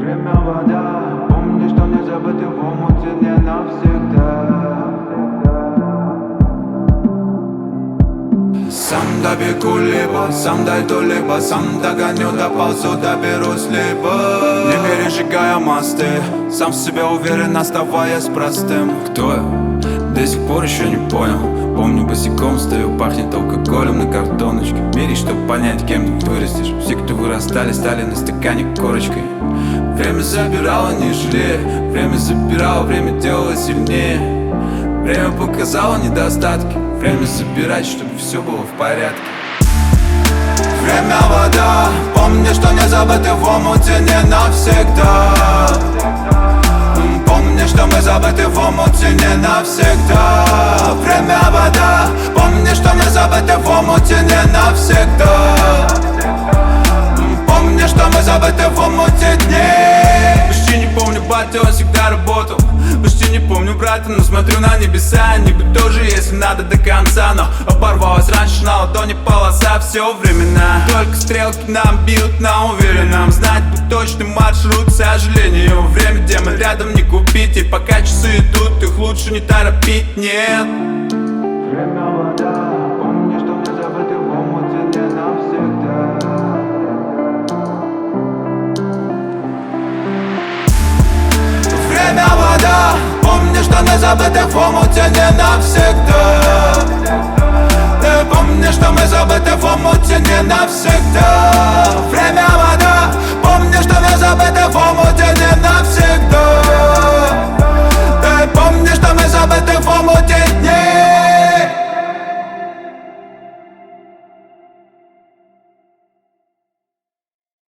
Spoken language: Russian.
Время вода, помни, что не забыты в омуте не навсегда. Сам добегу либо, сам дойду, либо сам догоню, доползу, доберусь, либо не пережигая мосты, сам в себе уверен, оставаясь простым. Кто я? До сих пор еще не понял. Помню, босиком стою, пахнет алкоголем на картоночке. В мире, чтобы понять, кем ты вырастешь. Все, кто вырастали, стали на стакане корочкой. Время забирало, не жалея. Время забирало, время делало сильнее. Время показало недостатки. Время собирать, чтобы все было в порядке. Время вода, помни, что не забыты в омуте не навсегда. Помни, что мы забыты в омуте не навсегда. Время вода, помни, что мы забыты в омуте не навсегда. Помни, что мы забыты в омуте дней. Почти не помню батю, он всегда работал. Почти не помню брата, но смотрю на небеса. Небо тоже, если надо, до конца. Но оборвалась раньше на ладони полоса. Все времена, только стрелки нам бьют на уверенном. Знать бы точный маршрут, к сожалению. Время, где мы рядом, не купить. И пока часы идут, их лучше не торопить, нет. Время вода, помни, что не забыты в омуте не навсегда. Время вода, помни, что не забыты в омуте не навсегда. Ты помни, что мы забыты в омуте не навсегда. Время вода.